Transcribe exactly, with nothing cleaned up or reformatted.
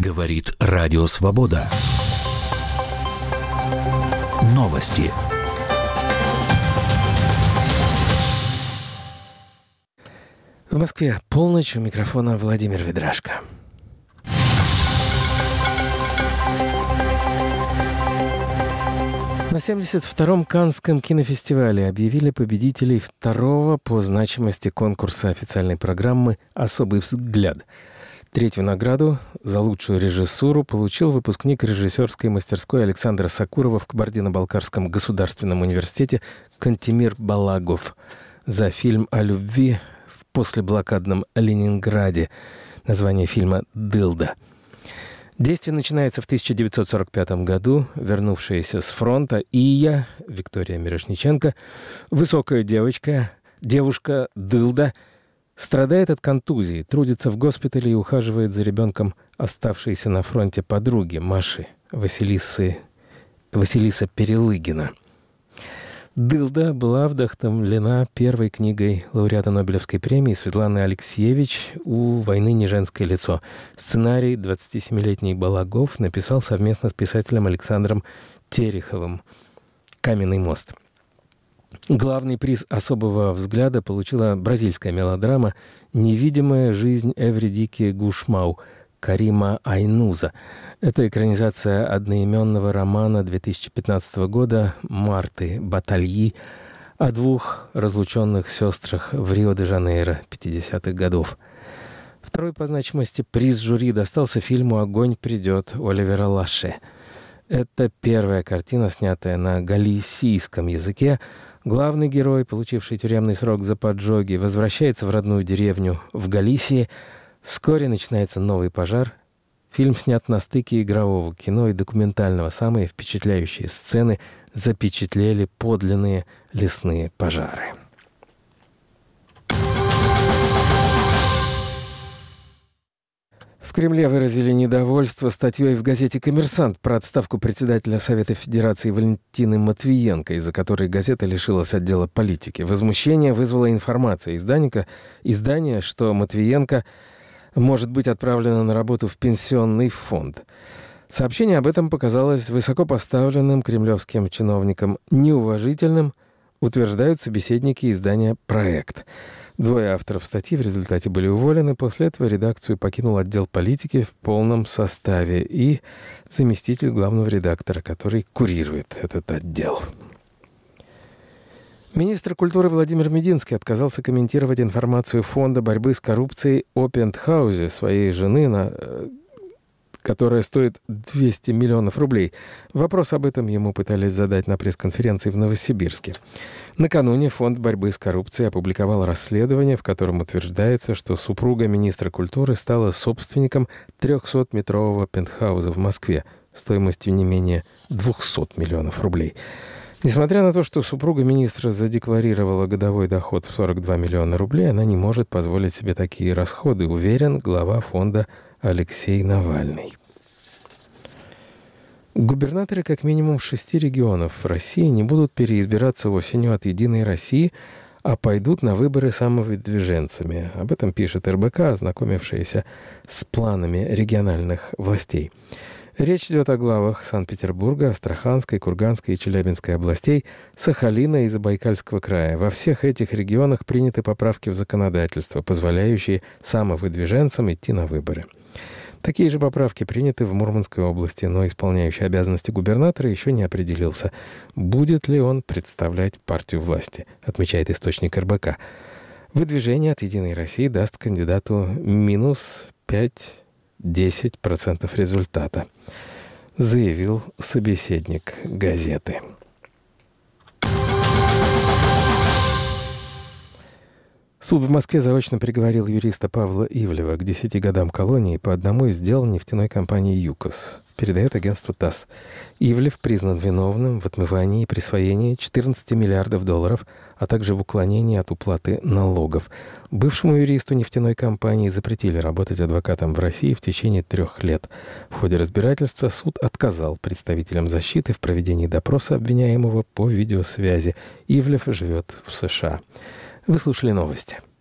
Говорит Радио Свобода. Новости. В Москве полночь, у микрофона Владимир Ведрашко. На семьдесят втором Каннском кинофестивале объявили победителей второго по значимости конкурса официальной программы «Особый взгляд». Третью награду за лучшую режиссуру получил выпускник режиссерской мастерской Александра Сакурова в Кабардино-Балкарском государственном университете Кантемир Балагов за фильм о любви в послеблокадном Ленинграде. Название фильма «Дылда». Действие начинается в тысяча девятьсот сорок пятом году. Вернувшаяся с фронта Ия, Виктория Мирошниченко, высокая девочка, девушка Дылда, страдает от контузии, трудится в госпитале и ухаживает за ребенком оставшейся на фронте подруги Маши Василисы, Василиса Перелыгина. «Дылда» была вдохновлена первой книгой лауреата Нобелевской премии Светланы Алексиевич «У войны не женское лицо». Сценарий двадцатисемилетний Балагов написал совместно с писателем Александром Тереховым «Каменный мост». Главный приз особого взгляда получила бразильская мелодрама «Невидимая жизнь Эвридики Гушмау» Карима Айнуза. Это экранизация одноименного романа две тысячи пятнадцатого года Марты Батальи о двух разлученных сестрах в Рио-де-Жанейро пятидесятых годов. Второй по значимости приз жюри достался фильму «Огонь придет» Оливера Лаше. Это первая картина, снятая на галисийском языке. Главный герой, получивший тюремный срок за поджоги, возвращается в родную деревню в Галисии. Вскоре начинается новый пожар. Фильм снят на стыке игрового кино и документального. Самые впечатляющие сцены запечатлели подлинные лесные пожары. В Кремле выразили недовольство статьей в газете «Коммерсант» про отставку председателя Совета Федерации Валентины Матвиенко, из-за которой газета лишилась отдела политики. Возмущение вызвала информация издания, издания, что Матвиенко может быть отправлена на работу в пенсионный фонд. Сообщение об этом показалось высокопоставленным кремлевским чиновникам неуважительным, утверждают собеседники издания «Проект». Двое авторов статьи в результате были уволены. После этого редакцию покинул отдел политики в полном составе и заместитель главного редактора, который курирует этот отдел. Министр культуры Владимир Мединский отказался комментировать информацию Фонда борьбы с коррупцией о пентхаузе своей жены, на, которая стоит двести миллионов рублей. Вопрос об этом ему пытались задать на пресс-конференции в Новосибирске. Накануне Фонд борьбы с коррупцией опубликовал расследование, в котором утверждается, что супруга министра культуры стала собственником трехсотметрового пентхауза в Москве стоимостью не менее двухсот миллионов рублей. Несмотря на то, что супруга министра задекларировала годовой доход в сорок два миллиона рублей, она не может позволить себе такие расходы, уверен глава фонда Алексей Навальный. Губернаторы как минимум шести регионов России не будут переизбираться осенью от «Единой России», а пойдут на выборы самовыдвиженцами. Об этом пишет эр бэ ка, ознакомившаяся с планами региональных властей. Речь идет о главах Санкт-Петербурга, Астраханской, Курганской и Челябинской областей, Сахалина и Забайкальского края. Во всех этих регионах приняты поправки в законодательство, позволяющие самовыдвиженцам идти на выборы. Такие же поправки приняты в Мурманской области, но исполняющий обязанности губернатора еще не определился, будет ли он представлять партию власти, отмечает источник эр бэ ка. Выдвижение от «Единой России» даст кандидату минус пять-десять процентов результата, заявил собеседник газеты. Суд в Москве заочно приговорил юриста Павла Ивлева к десяти годам колонии по одному из дел нефтяной компании «ЮКОС», передает агентство ТАСС. Ивлев признан виновным в отмывании и присвоении четырнадцати миллиардов долларов, а также в уклонении от уплаты налогов. Бывшему юристу нефтяной компании запретили работать адвокатом в России в течение трех лет. В ходе разбирательства суд отказал представителям защиты в проведении допроса обвиняемого по видеосвязи. Ивлев живет в США. Вы слушали новости.